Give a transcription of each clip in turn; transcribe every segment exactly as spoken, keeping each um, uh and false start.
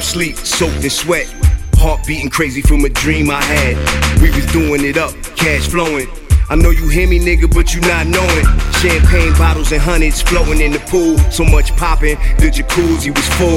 sleep, soaked in sweat. Heart beating crazy from a dream I had. We was doing it up, cash flowing. I know you hear me, nigga, but you not knowing. Champagne bottles and hundreds floating in the pool. So much popping, the jacuzzi was full.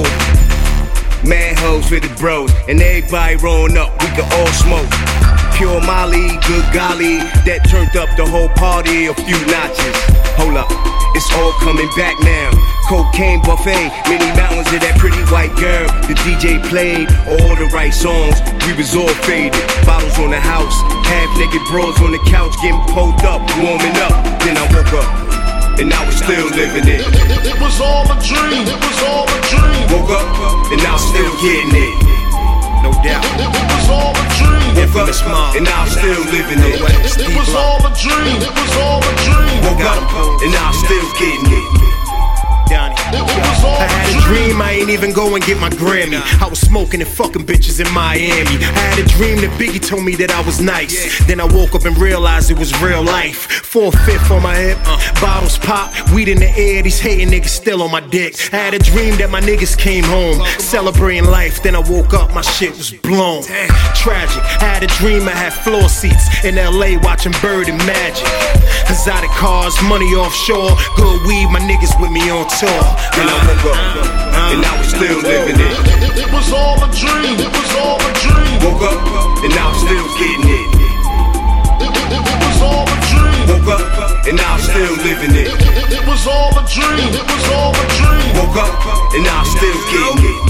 Mad hoes for the bros, and everybody rolling up, we could all smoke. Pure Molly, good golly, that turned up the whole party a few notches. Hold up, it's all coming back now. Cocaine buffet, many mountains of that pretty white girl. The D J played all the right songs, we was all faded. Bottles on the house, half naked bros on the couch, getting pulled up, warming up. Then I woke up, and I was still living it. It was all a dream, it was all a dream. Woke up, and I was still getting it. No doubt. It, it was all a dream. Woke up, and I'm still living it. It was all a dream. It was all a dream. Woke up, and I'm still getting it. Donnie. I had a dream I ain't even go and get my Grammy. I was smoking and fucking bitches in Miami. I had a dream that Biggie told me that I was nice. Then I woke up and realized it was real life. Four-fifth on my hip, bottles pop, weed in the air. These hating niggas still on my dick. I had a dream that my niggas came home, celebrating life. Then I woke up, my shit was blown. Tragic. I had a dream I had floor seats in L A watching Bird and Magic. Exotic cars, money offshore, good weed, my niggas with me on tour. And I woke up, and I was still living it. It was all a dream, it was all a dream. Woke up, and I was still getting it. It, it, it was all a dream. Woke up, and I was still living it. It, it was all a dream, it was all a dream. Woke up, and I was still getting it.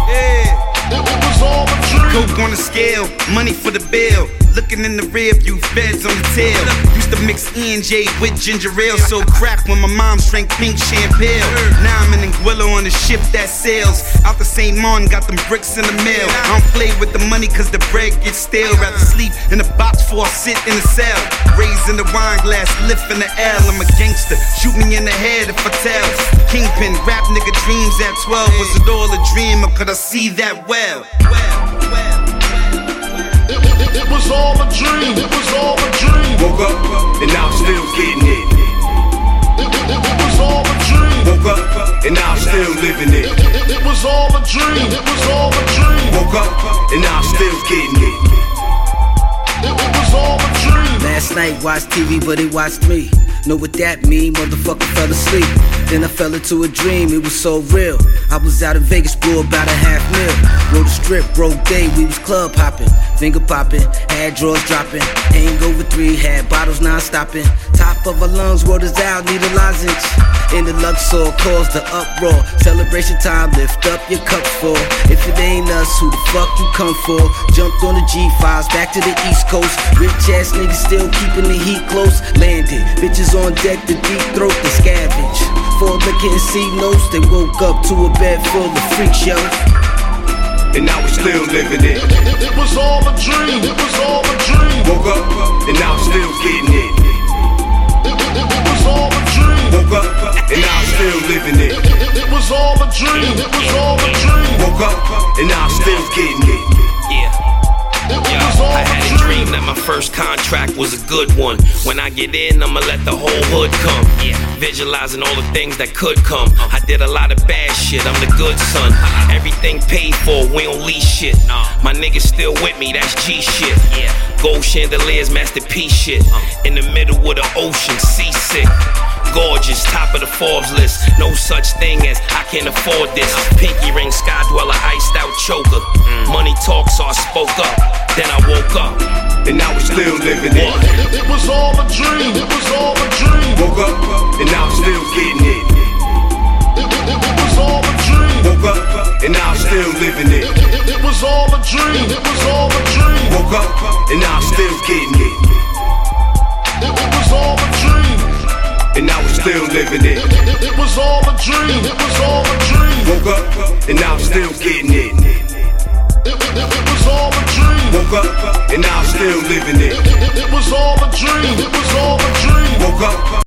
It, it was all a dream. Coke on the scale, money for the bill. Looking in the rear view, feds on the tail. Used to mix E and J with ginger ale. So crack when my mom drank pink champagne. Now I'm in Anguilla on the ship that sails out the Saint Martin, got them bricks in the mail. I don't play with the money cause the bread gets stale. Rather sleep in the box before I sit in the cell. Raising the wine glass, lifting the L. I'm a gangster, shoot me in the head if I tell. Kingpin, rap nigga dreams at twelve. Was it all a dream or could I see that well? It was all a dream, it was all a dream. Woke up, and I'm still getting it. It, it, it was all a dream. Woke up, and I'm still living it. It, it was all a dream, it was all a dream. Woke up, and I'm still getting it. It, it was all a dream. Last night watched T V, but it watched me. Know what that mean? Motherfucker fell asleep. Then I fell into a dream, it was so real. I was out in Vegas, blew about a half mil. Rode the strip, broke day, we was club hopping. Finger popping, had drawers dropping. Hangover three, had bottles non-stopping. Top of our lungs, waters out, need a lozenge. In the Luxor, caused the uproar. Celebration time, lift up your cup full. If it ain't us, who the fuck you come for? Jumped on the G fives, back to the East Coast. Rich ass niggas still keeping the heat close. Landed, bitches on deck, the deep throat, they scavenge. For liquor and C notes, they woke up to a bed full of freak show. And I was still living it. It, it was all a dream, it was all a dream. Woke up, and I was still getting it. It, it, it was all a dream. Woke up, and I was still living it. It, it was all a dream, it was all a dream. Woke up, and I was still getting it. Yeah. It, it Yo, was all I a had a dream. dream that my first contract was a good one. When I get in, I'ma let the whole hood come. Yeah. Visualizing all the things that could come. I did a lot of bad shit, I'm the good son. Everything paid for, we don't lease shit. My niggas still with me, that's G shit. Gold chandeliers, masterpiece shit. In the middle of the ocean, seasick. Gorgeous, top of the Forbes list. No such thing as I can't afford this. Pinky ring, sky dweller, iced out choker. Money talk, so I spoke up. Then I woke up, and I was still living it. It, it was all a dream, it was all a dream. Woke up, and I was still getting it. It, it, it was all a dream. Woke up, and I was still living it. It, it was all a dream, it was all a dream. Woke up, and I was still getting it. It, it was all a dream. And I was still living it. It, it was all a dream, it was all a dream. Woke up, and I was still getting it. It, it, it was all a dream. Woke up, and I was still living it. It, it was all a dream, it was all a dream. Woke up.